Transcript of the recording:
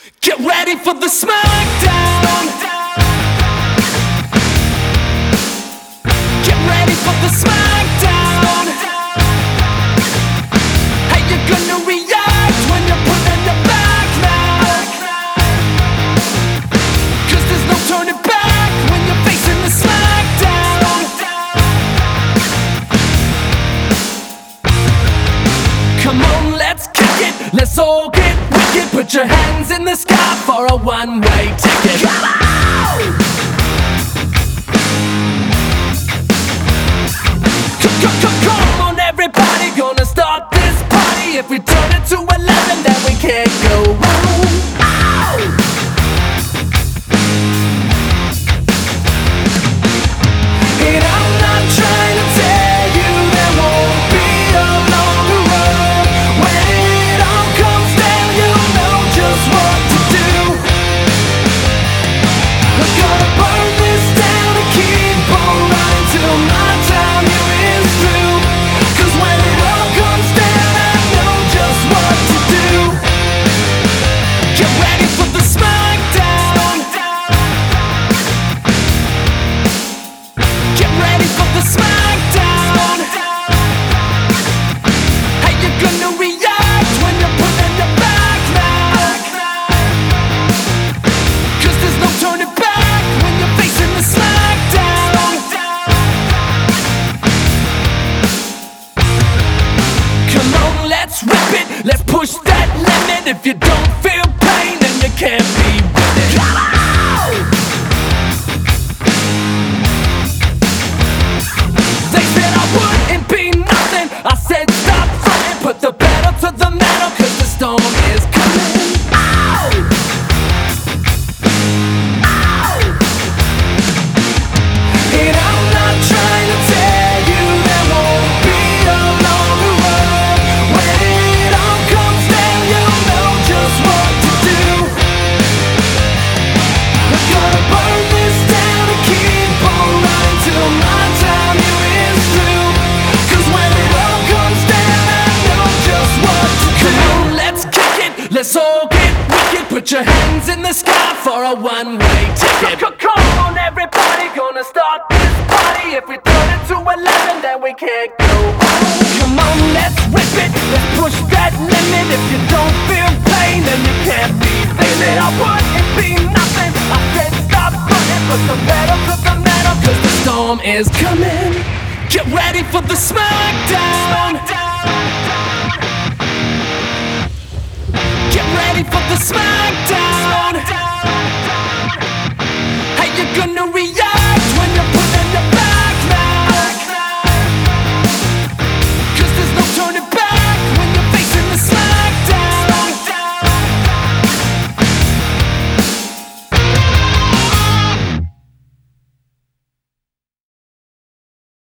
Get ready for the smackdown. Get ready for the smackdown. How you gonna react when you're put in the back now? 'Cause there's no turning back when you're facing the smackdown. Come on, let's kick it, let's all get wicked. Put your hands in the sky for a one-way ticket. Come on! Come on, everybody, gonna start this party. If we turn it to 11, then we can't go wrong. And I'm not trying to tell you there won't be a longer road. When it all comes down, you'll know just what to do. I'm gonna burn this down and keep on running till my time here is through. 'Cause when it all comes down, I know just what to do. Get ready for the smackdown. Get ready for the smackdown. How you gonna react when you're put in the back now? 'Cause there's no turning back when you're facing the smackdown. Come on, let's rip it, let's push that limit. If you don't feel pain, then you can't be with it. Come on! They said I wouldn't be nothing. I said stop fronting, put the pedal to the metal, 'cause the storm is coming. Ow! Ow! And I'm not trying to tell you there won't be a longer road. When it all comes down, you'll know just what to do. I'm gonna burn this down and keep on running till my time here is through. 'Cause when it all comes down, I know just what to do. Come on, let's kick it, let's all get wicked. Put your hands in the sky for a one-way ticket. Come on, everybody, gonna start this party. If we turn it to 11, then we can't go home. Come on, let's rip it, let's push that limit. If you don't feel pain, then you can't be feeling. I wouldn't be nothing. I said stop running, put the pedal to the metal, 'cause the storm is coming. Get ready for the smackdown. Get ready for the smackdown.